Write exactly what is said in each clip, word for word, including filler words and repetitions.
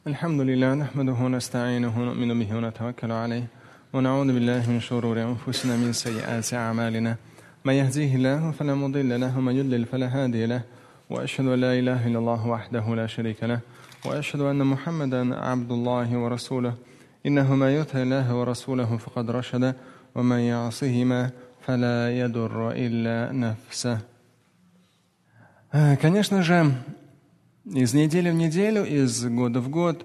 الحمد لله نحمده ونستعينه ونؤمن به ونتوكل عليه ونعوذ بالله من شرور أنفسنا من سيئات أعمالنا من يهديه الله فلا مضل له ومن يضلل فلا هادي له وأشهد أن لا إله إلا الله وحده لا شريك له وأشهد أن محمدا عبد الله ورسوله إنه ما يطع الله ورسوله فقد رشد ومن يعصهما فلا يضر إلا نفسه. Конечно же, из недели в неделю, из года в год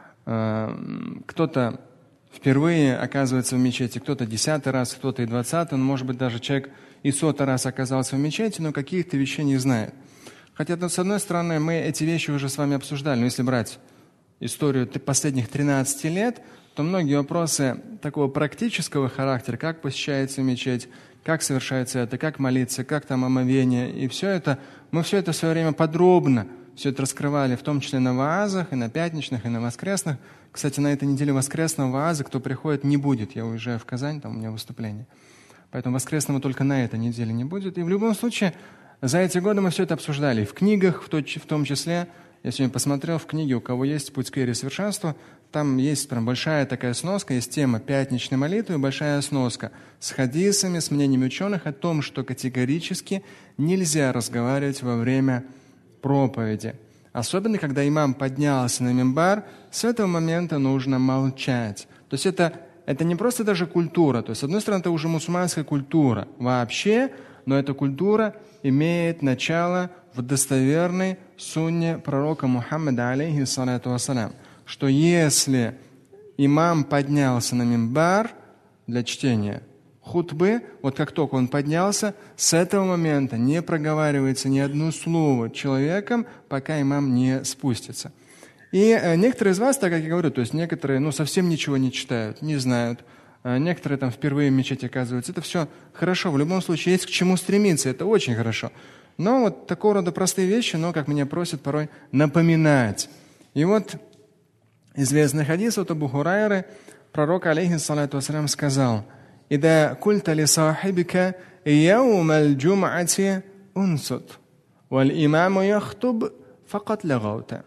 кто-то впервые оказывается в мечети, кто-то десятый раз, кто-то и двадцатый, ну, может быть, даже человек и сотый раз оказался в мечети, но каких-то вещей не знает. Хотя, ну, с одной стороны, мы эти вещи уже с вами обсуждали, но если брать историю последних тринадцати лет, то многие вопросы такого практического характера, как посещается мечеть, как совершается это, как молиться, как там омовение, и все это, мы все это в свое время подробно все это раскрывали, в том числе на ваазах, и на пятничных, и на воскресных. Кстати, на этой неделе воскресного вааза, кто приходит, не будет. Я уезжаю в Казань, там у меня выступление. Поэтому воскресного только на этой неделе не будет. И в любом случае, за эти годы мы все это обсуждали. И в книгах, в том числе, я сегодня посмотрел в книге, у кого есть «Путь к вере и совершенству», там есть прям большая такая сноска, есть тема пятничной молитвы, большая сноска с хадисами, с мнениями ученых о том, что категорически нельзя разговаривать во время проповеди. Особенно, когда имам поднялся на мимбар, с этого момента нужно молчать. То есть это, это не просто даже культура. То есть, с одной стороны, это уже мусульманская культура вообще, но эта культура имеет начало в достоверной сунне пророка Мухаммада, алейхиссалату вассалям, что если имам поднялся на мимбар для чтения хутбы, вот как только он поднялся, с этого момента не проговаривается ни одно слово человеком, пока имам не спустится. И некоторые из вас, так как я говорю, то есть некоторые ну, совсем ничего не читают, не знают, некоторые там впервые в мечети оказываются. Это все хорошо, в любом случае есть к чему стремиться, это очень хорошо. Но вот такого рода простые вещи, но, как меня просят порой, напоминать. И вот известный хадис от Абу Хурайры, пророк, алейхиссалату вассалям, сказал: «Ида культа ли сахибика яум аль-джум'ати унсут, валь имаму яхтуб факат лагаута».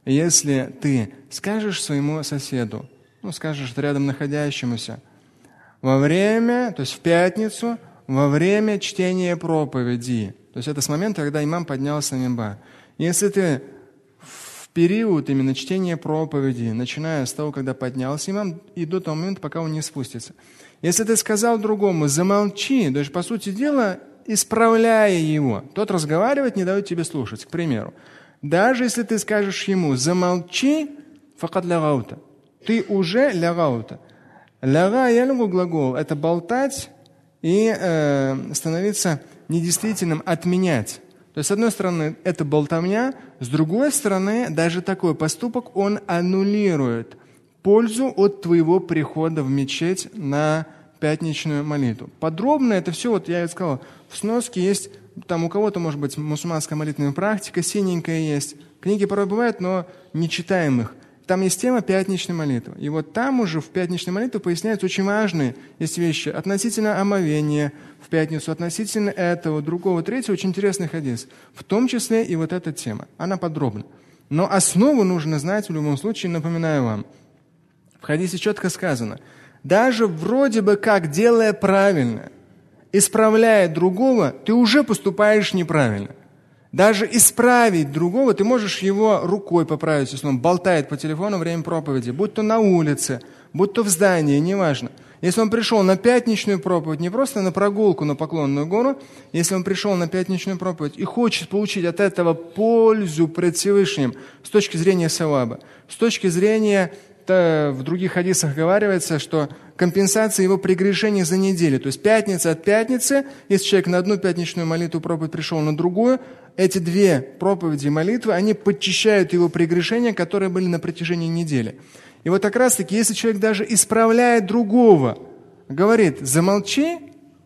Если ты скажешь своему соседу, ну, скажешь рядом находящемуся, во время, то есть в пятницу, во время чтения проповеди, то есть это с момента, когда имам поднялся на мимбар. Если ты в период именно чтения проповеди, начиная с того, когда поднялся имам, и до того момента, пока он не спустится. Если ты сказал другому: замолчи, то есть, по сути дела, исправляя его, тот разговаривает, не дает тебе слушать, к примеру. Даже если ты скажешь ему: замолчи, факат лягаута, ты уже лягаута. Ляга ялгу глагол – это болтать и э, становиться недействительным, отменять. То есть, с одной стороны, это болтовня, с другой стороны, даже такой поступок, он аннулирует пользу от твоего прихода в мечеть на пятничную молитву. Подробно это все, вот я и сказал, в сноске есть, там у кого-то, может быть, мусульманская молитвенная практика, синенькая есть. Книги порой бывают, но не читаем их. Там есть тема пятничной молитвы. И вот там уже в пятничной молитве поясняются очень важные есть вещи относительно омовения в пятницу, относительно этого, другого, третьего. Очень интересный хадис. В том числе и вот эта тема. Она подробна. Но основу нужно знать в любом случае, напоминаю вам. В хадисе четко сказано: даже вроде бы как делая правильно, исправляя другого, ты уже поступаешь неправильно. Даже исправить другого, ты можешь его рукой поправить, если он болтает по телефону во время проповеди, будь то на улице, будь то в здании, неважно. Если он пришел на пятничную проповедь, не просто на прогулку на Поклонную гору, если он пришел на пятничную проповедь и хочет получить от этого пользу пред Всевышним с точки зрения саваба, с точки зрения, в других хадисах говорится, что компенсация его прегрешений за неделю. То есть пятница от пятницы, если человек на одну пятничную молитву проповедь пришел, на другую, эти две проповеди и молитвы, они подчищают его прегрешения, которые были на протяжении недели. И вот как раз-таки, если человек даже исправляет другого, говорит: замолчи,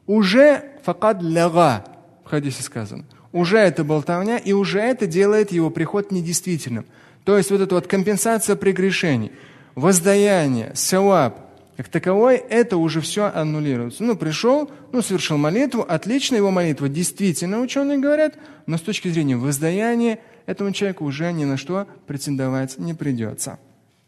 уже факад ляга, в хадисе сказано, уже это болтовня, и уже это делает его приход недействительным. То есть вот эта вот компенсация прегрешений, воздаяние, саваб, как таковой, это уже все аннулируется. Ну, пришел, ну, совершил молитву, отлично, его молитва действительно, ученые говорят, но с точки зрения воздаяния этому человеку уже ни на что претендовать не придется.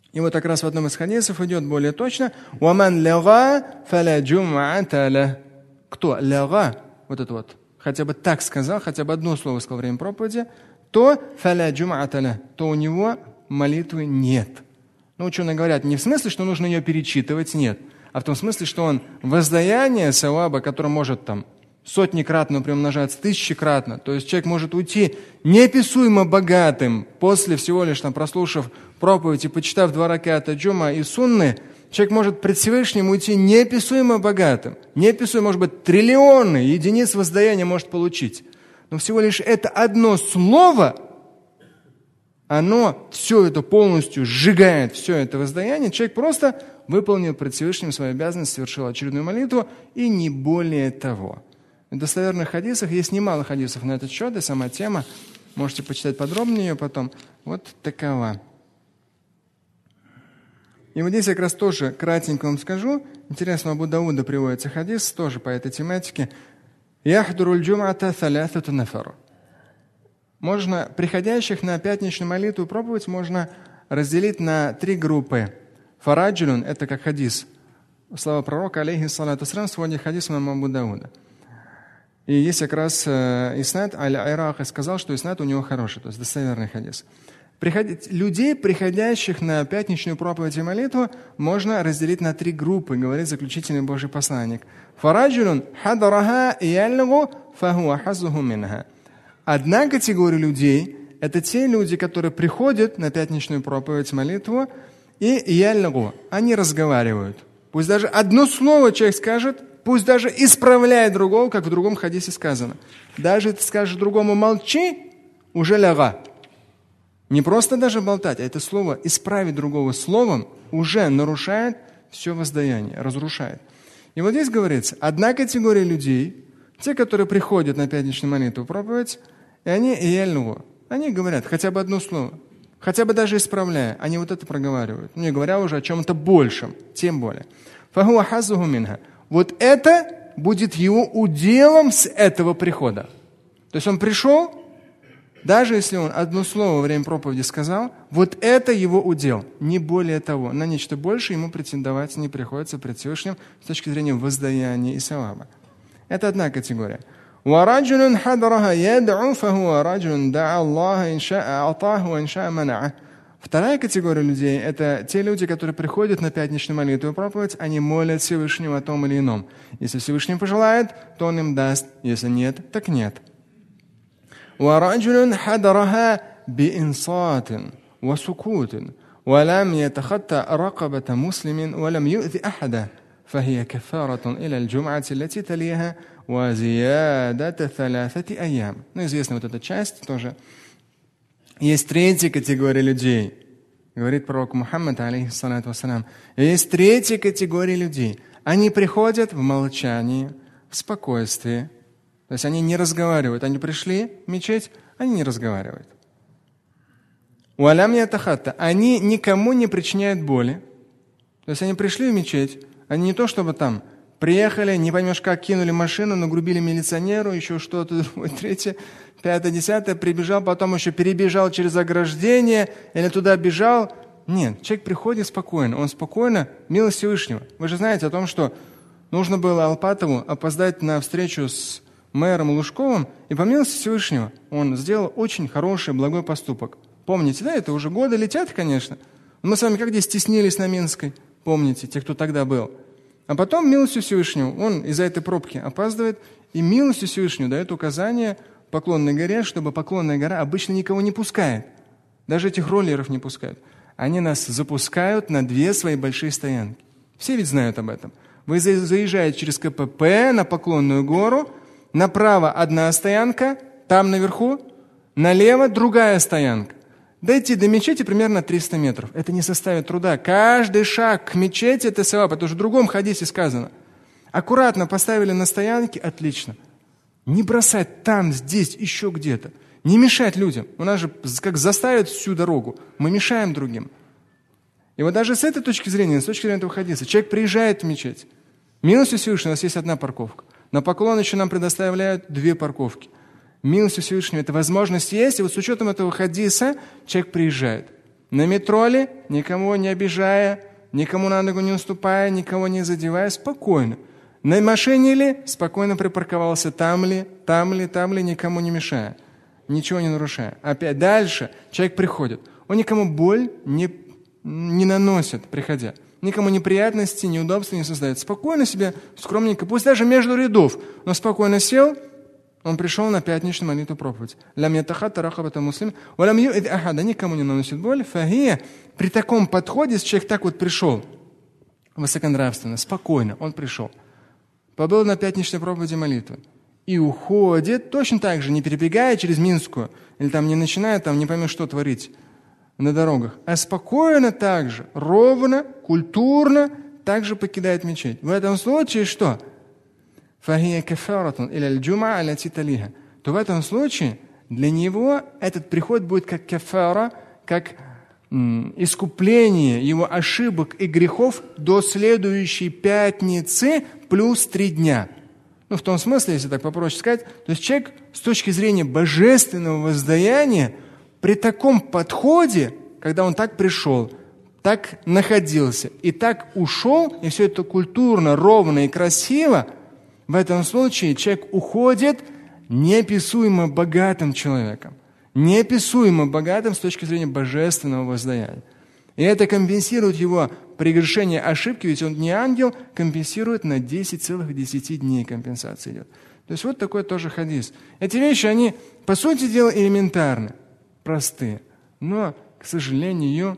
И вот как раз в одном из хадисов идет более точно: «Ваман ляга фаля джум'ата ля». Кто ляга, вот это вот, хотя бы так сказал, хотя бы одно слово сказал во время проповеди, то фаля джум'ата ля, то у него молитвы нет. Ну, ученые говорят, не в смысле, что нужно ее перечитывать, нет, а в том смысле, что он воздаяние саваба, которое может там сотнекратно приумножаться, тысячекратно, то есть человек может уйти неописуемо богатым после всего лишь там прослушав проповедь и почитав два раката джума и сунны, человек может пред Всевышним уйти неописуемо богатым, неописуемо, может быть, триллионы единиц воздаяния может получить. Но всего лишь это одно слово, оно все это полностью сжигает, все это воздаяние. Человек просто выполнил пред Всевышним свою обязанность, совершил очередную молитву, и не более того. В достоверных хадисах есть немало хадисов на этот счет, и сама тема, можете почитать подробнее ее потом, вот такова. И вот здесь я как раз тоже кратенько вам скажу. Интересно, у Абу Дауда приводится хадис тоже по этой тематике. «Яхдуруль джум'ата салясату нафар». Можно, приходящих на пятничную молитву и проповедь можно разделить на три группы. Фараджулюн – это как хадис. Слава пророка, алейхи салату вассалям, сегодня хадис имама Абу Дауда. И есть как раз э, Иснад аль-Ирахи сказал, что Иснад у него хороший, то есть достоверный хадис. Приходить, людей, приходящих на пятничную проповедь и молитву, можно разделить на три группы, говорит заключительный Божий посланник. Фараджулюн хадараха яллигу фахуа хазуху минха. Одна категория людей – это те люди, которые приходят на пятничную проповедь, молитву, и яллигу, они разговаривают. Пусть даже одно слово человек скажет, пусть даже исправляет другого, как в другом хадисе сказано. Даже ты скажешь другому «молчи», уже ляга. Не просто даже болтать, а это слово исправить другого словом уже нарушает все воздаяние, разрушает. И вот здесь говорится, одна категория людей, те, которые приходят на пятничную молитву проповедь, и они ияльнугу, они говорят хотя бы одно слово, хотя бы даже исправляя, они вот это проговаривают, не говоря уже о чем-то большем, тем более. Фахуа хазуху минха. Вот это будет его уделом с этого прихода. То есть он пришел, даже если он одно слово во время проповеди сказал, вот это его удел, не более того. На нечто больше ему претендовать не приходится пред Всевышним с точки зрения воздаяния и саваба. Это одна категория. وَرَجُلٌ حَضَرَهَا يَدْعُ فَهُوَ رَجُلٌ دَعَ اللَّهَ إِنْ شَاءَ أَعْطَاهُ وَإِنْ شَاءَ مَنَعَهُ. Вторая категория людей – это те люди, которые приходят на пятничную молитву и проповедь, они молят Всевышнего о том или ином. Если Всевышний пожелает, то он им даст, если нет, так нет. وَرَجُلٌ حَضَرَهَا بِإِنصَاتٍ وَسُكُوتٍ وَلَمْ يَتَخَطَّ رَقَبَةَ مُسْلِمٍ وَلَمْ يُؤْذِ أَحَدًا فَهِيَ كَفَّارَةٌ إِلَى الْجُمْعَةِ التي تليها وَزِيَادَةَ ثَلَاثَةِ أَيَّامٍ. Ну, известна вот эта часть тоже. Есть третья категория людей, говорит пророк Мухаммад, алейхиссалату вассалям. Есть третья категория людей. Они приходят в молчании, в спокойствии. То есть они не разговаривают. Они пришли в мечеть, они не разговаривают. Уалям ятахатта. Они никому не причиняют боли. То есть они пришли в мечеть, они не то чтобы там приехали, не поймешь как, кинули машину, нагрубили милиционеру, еще что-то, другое, третье, пятое, десятое, прибежал, потом еще перебежал через ограждение или туда бежал. Нет, человек приходит спокойно, он спокойно, милость Всевышнего. Вы же знаете о том, что нужно было Алпатову опоздать на встречу с мэром Лужковым, и по милости Всевышнего он сделал очень хороший, благой поступок. Помните, да, это уже годы летят, конечно. Мы с вами как здесь стеснились на Минской, помните, те, кто тогда был. А потом милостью Всевышнего он из-за этой пробки опаздывает, и милостью Всевышнего дает указание Поклонной горе, чтобы Поклонная гора обычно никого не пускает. Даже этих роллеров не пускают. Они нас запускают на две свои большие стоянки. Все ведь знают об этом. Вы заезжаете через ка пэ пэ на Поклонную гору, направо одна стоянка, там наверху, налево другая стоянка. Дойти до мечети примерно триста метров. Это не составит труда. Каждый шаг к мечети – это саваб. Это уже в другом хадисе сказано. Аккуратно поставили на стоянке – отлично. Не бросать там, здесь, еще где-то. Не мешать людям. У нас же как заставят всю дорогу. Мы мешаем другим. И вот даже с этой точки зрения, с точки зрения этого хадиса, человек приезжает в мечеть. Милостью Всевышнего у нас есть одна парковка. На Поклон еще нам предоставляют две парковки. Милостью Всевышнего эта возможность есть, и вот с учетом этого хадиса человек приезжает. На метро ли, никого не обижая, никому на ногу не уступая, никого не задевая, спокойно. На машине ли, спокойно припарковался там ли, там ли, там ли, никому не мешая, ничего не нарушая. Опять дальше человек приходит, он никому боль не, не наносит, приходя. Никому неприятности, неудобства не создает. Спокойно себе, скромненько, пусть даже между рядов, но спокойно сел, он пришел на пятничную молитву проповедь. Лям ятахатта рахабата муслим, валям ю'ид ахада, никому не наносит боль. Фахия, при таком подходе, если человек так вот пришел, высоконравственно, спокойно, он пришел, побыл на пятничной проповеди молитвы и уходит, точно так же, не перебегая через Минскую, или там не начиная, там не поймешь, что творить на дорогах, а спокойно так же, ровно, культурно, также покидает мечеть. В этом случае что? فَهِيَ كَفَارَةٌ إِلَى الْجُمْعَةِ الَّتِي تَلِيهَا. То в этом случае для него этот приход будет как кафара, как м, искупление его ошибок и грехов до следующей пятницы плюс три дня. Ну, в том смысле, если так попроще сказать, то есть человек с точки зрения божественного воздаяния при таком подходе, когда он так пришел, так находился и так ушел, и все это культурно, ровно и красиво, в этом случае человек уходит неописуемо богатым человеком, неописуемо богатым с точки зрения божественного воздаяния. И это компенсирует его прегрешение ошибки, ведь он не ангел, компенсирует на десять целых десять дней компенсация идет. То есть вот такой тоже хадис. Эти вещи, они, по сути дела, элементарны, простые, но, к сожалению,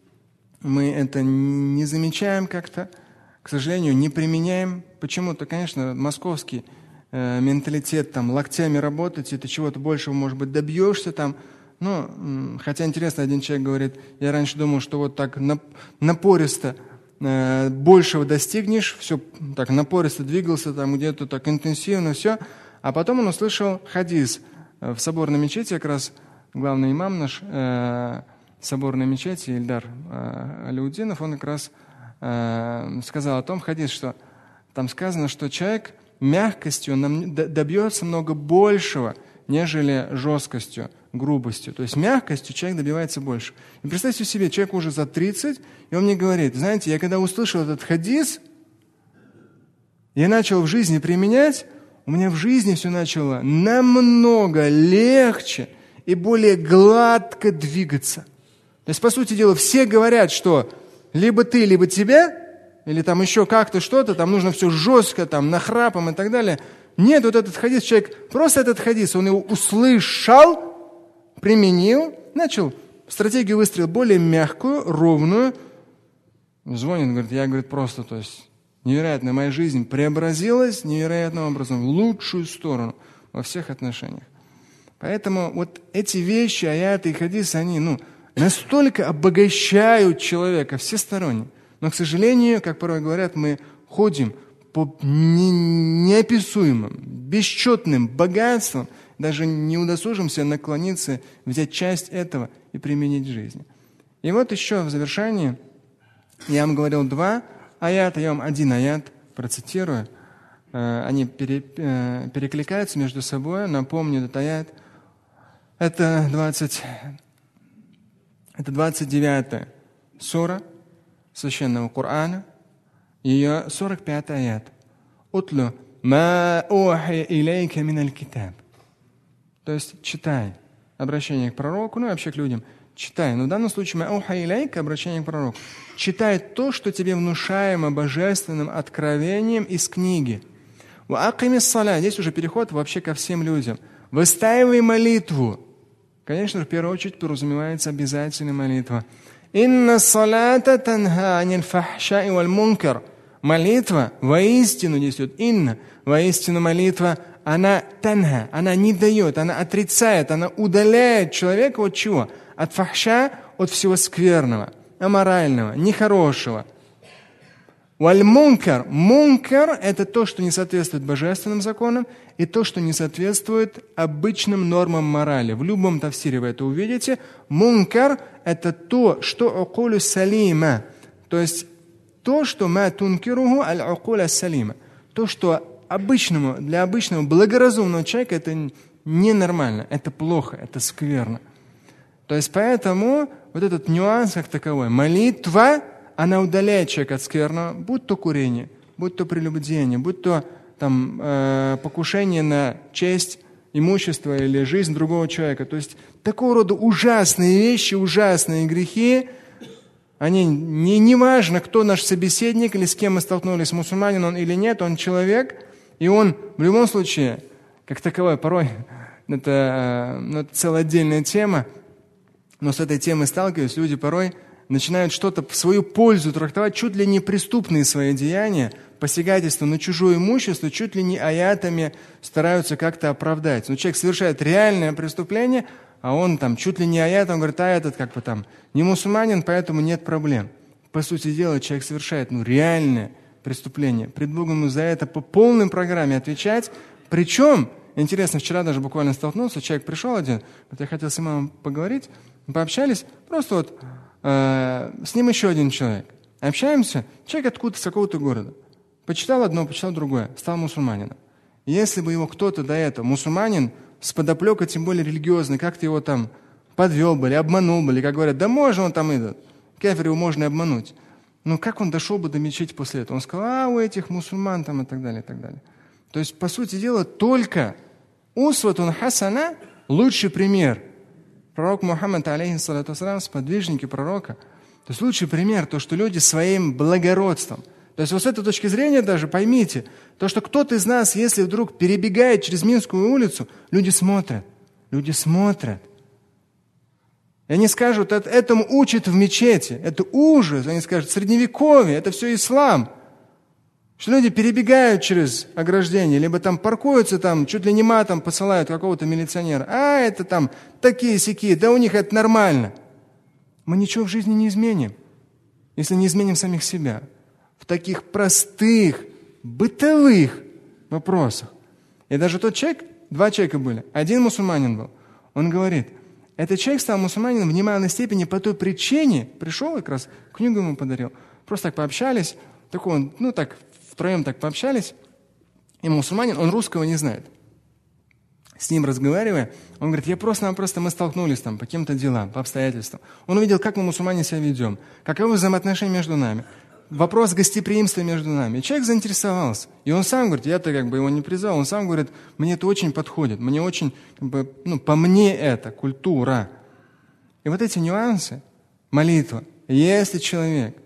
мы это не замечаем как-то, к сожалению, не применяем. Почему-то, конечно, московский э, менталитет, там, локтями работать, и ты чего-то большего, может быть, добьешься там. Ну, м, хотя интересно, один человек говорит, я раньше думал, что вот так напористо э, большего достигнешь, все так напористо двигался, там где-то так интенсивно, все. А потом он услышал хадис в соборной мечети, как раз главный имам наш э, соборной мечети, Ильдар э, Аляутдинов, он как раз э, сказал о том, хадис, что там сказано, что человек мягкостью добьется много большего, нежели жесткостью, грубостью. То есть мягкостью человек добивается больше. И представьте себе, человек уже за тридцать, и он мне говорит, знаете, я когда услышал этот хадис, я начал в жизни применять, у меня в жизни все начало намного легче и более гладко двигаться. То есть, по сути дела, все говорят, что либо ты, либо тебя, или там еще как-то что-то, там нужно все жестко, там нахрапом и так далее. Нет, вот этот хадис, человек, просто этот хадис, он его услышал, применил, начал стратегию выстроил более мягкую, ровную. Звонит, говорит, я, говорит, просто, то есть, невероятно, моя жизнь преобразилась невероятным образом, в лучшую сторону во всех отношениях. Поэтому вот эти вещи, аяты и хадисы, они, ну, настолько обогащают человека всесторонне. Но, к сожалению, как порой говорят, мы ходим по неописуемым, бесчетным богатствам, даже не удосужимся наклониться, взять часть этого и применить в жизни. И вот еще в завершении я вам говорил два аята, я вам один аят процитирую. Они пере, перекликаются между собой. Напомню этот аят. Это двадцать, это двадцать девятая сура Священного Корана, ее сорок пятый аят. «Утлу ма ухи илейка миналь китаб». То есть читай, обращение к пророку, ну и вообще к людям. Читай. Но в данном случае «ма ухи илейка» обращение к пророку. Читай то, что тебе внушаемо божественным откровением из книги. «Ва акимис саля». Здесь уже переход вообще ко всем людям. Выстаивай молитву. Конечно, в первую очередь подразумевается обязательная молитва. «Инна салата танха аниль фахшаи валь мункар». Молитва воистину несет. Инна, воистину молитва, она танха, она не дает, она отрицает, она удаляет человека от чего? От фахша, от всего скверного, аморального, нехорошего. Валь мункар. Мункар – это то, что не соответствует божественным законам, и то, что не соответствует обычным нормам морали. В любом тафсире вы это увидите. Мункар – это то, что укулю салима, то есть то, что ма тункируху аль-укуля салима, то, что обычному, для обычного благоразумного человека это ненормально, это плохо, это скверно. То есть поэтому вот этот нюанс как таковой. Молитва, она удаляет человека от скверного, будь то курение, будь то прелюбодеяние, будь то там, э, покушение на честь, имущество или жизнь другого человека. То есть такого рода ужасные вещи, ужасные грехи, они не, не важно, кто наш собеседник или с кем мы столкнулись, мусульманин он или нет, он человек, и он в любом случае, как таковой, порой это, ну, это целая отдельная тема, но с этой темой сталкиваясь, люди порой начинают что-то в свою пользу трактовать, чуть ли не преступные свои деяния, посягательство на чужое имущество, чуть ли не аятами стараются как-то оправдать. Но человек совершает реальное преступление, а он там чуть ли не аятом говорит, а этот как бы там не мусульманин, поэтому нет проблем. По сути дела, человек совершает ну, реальное преступление. Пред Богом ему за это по полной программе отвечать. Причем, интересно, вчера даже буквально столкнулся, человек пришел один, вот я хотел с имамом поговорить, мы пообщались, просто вот э, с ним еще один человек. Общаемся, человек откуда-то, с какого-то города. Почитал одно, почитал другое, стал мусульманином. Если бы его кто-то до этого, мусульманин, с подоплекой, тем более религиозный, как-то его там подвел бы или обманул бы, или как говорят, да можно он там этот, кефир его можно и обмануть. Но как он дошел бы до мечети после этого? Он сказал, а у этих мусульман там и так далее, и так далее. То есть, по сути дела, только усватун хасана, лучший пример. Пророк Мухаммад, алейхиссалату вассалям, сподвижники пророка. То есть лучший пример, то, что люди своим благородством. То есть вот с этой точки зрения даже поймите, то, что кто-то из нас, если вдруг перебегает через Минскую улицу, люди смотрят, люди смотрят. И они скажут, это, этому учат в мечети, это ужас. Они скажут, средневековье, это все ислам. Что люди перебегают через ограждение, либо там паркуются, там чуть ли не матом посылают какого-то милиционера. А, это там такие-сякие, да у них это нормально. Мы ничего в жизни не изменим, если не изменим самих себя. В таких простых, бытовых вопросах. И даже тот человек, два человека были, один мусульманин был, он говорит, этот человек стал мусульманином в немалой степени по той причине, пришел, как раз книгу ему подарил, просто так пообщались, такой он, ну так, втроем так пообщались, и мусульманин, он русского не знает. С ним разговаривая, он говорит, я просто-напросто, мы столкнулись там по каким-то делам, по обстоятельствам. Он увидел, как мы, мусульмане, себя ведем, каковы взаимоотношения между нами, вопрос гостеприимства между нами. И человек заинтересовался. И он сам говорит, я-то как бы его не призвал, он сам говорит, мне это очень подходит, мне очень, как бы, ну, по мне это, культура. И вот эти нюансы, молитва, если человек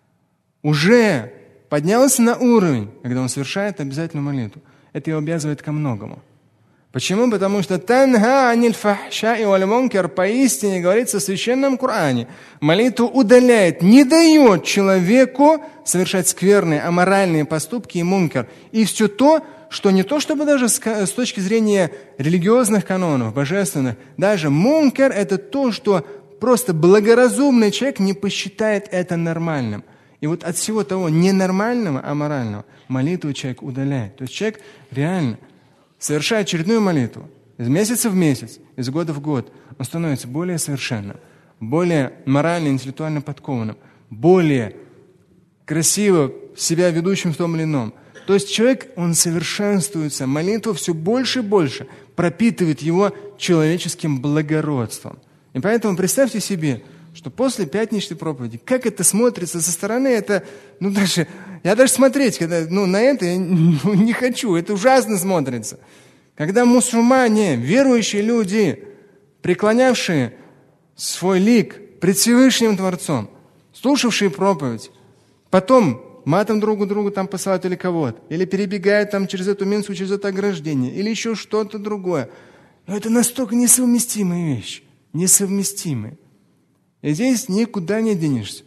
уже поднялся на уровень, когда он совершает обязательную молитву, это его обязывает ко многому. Почему? Потому что танха аниль фахшаи валь мункар, поистине говорится в Священном Коране. Молитва удаляет, не дает человеку совершать скверные, аморальные поступки и мункар. И все то, что не то, чтобы даже с, с точки зрения религиозных канонов, божественных, даже мункар – это то, что просто благоразумный человек не посчитает это нормальным. И вот от всего того ненормального, аморального молитву человек удаляет. То есть человек реально совершая очередную молитву, из месяца в месяц, из года в год, он становится более совершенным, более морально, интеллектуально подкованным, более красиво себя ведущим в том или ином. То есть человек, он совершенствуется, молитва все больше и больше пропитывает его человеческим благородством. И поэтому представьте себе, что после пятничной проповеди, как это смотрится со стороны, это, ну даже, я даже смотреть, когда, ну на это я не хочу, это ужасно смотрится. Когда мусульмане, верующие люди, преклонявшие свой лик пред Всевышним Творцом, слушавшие проповедь, потом матом друг другу там посылают или кого-то, или перебегают там через эту Минскую, через это ограждение, или еще что-то другое. Но это настолько несовместимые вещи, несовместимые. И здесь никуда не денешься.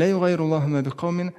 Реалии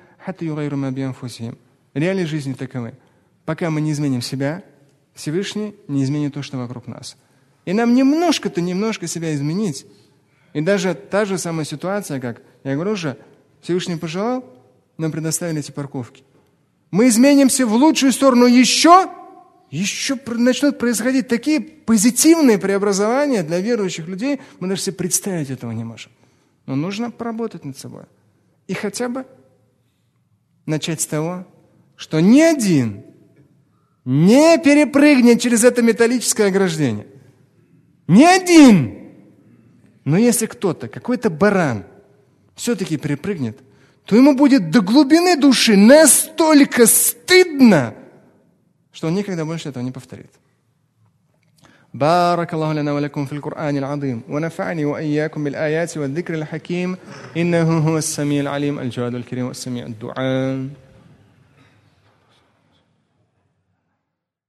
жизни таковы. Пока мы не изменим себя, Всевышний не изменит то, что вокруг нас. И нам немножко-то, немножко себя изменить. И даже та же самая ситуация, как я говорю уже, Всевышний пожелал, нам предоставили эти парковки. Мы изменимся в лучшую сторону еще, еще начнут происходить такие позитивные преобразования для верующих людей, мы даже себе представить этого не можем. Но нужно поработать над собой. И хотя бы начать с того, что ни один не перепрыгнет через это металлическое ограждение. Ни один. Но если кто-то, какой-то баран, все-таки перепрыгнет, то ему будет до глубины души настолько стыдно, что он никогда больше этого не повторит. بارك الله لنا ولكم في القرآن العظيم ونفعني وإياكم بالآيات والذكر الحكيم إنه هو السميع العليم الجواد الكريم والسميع الدعاء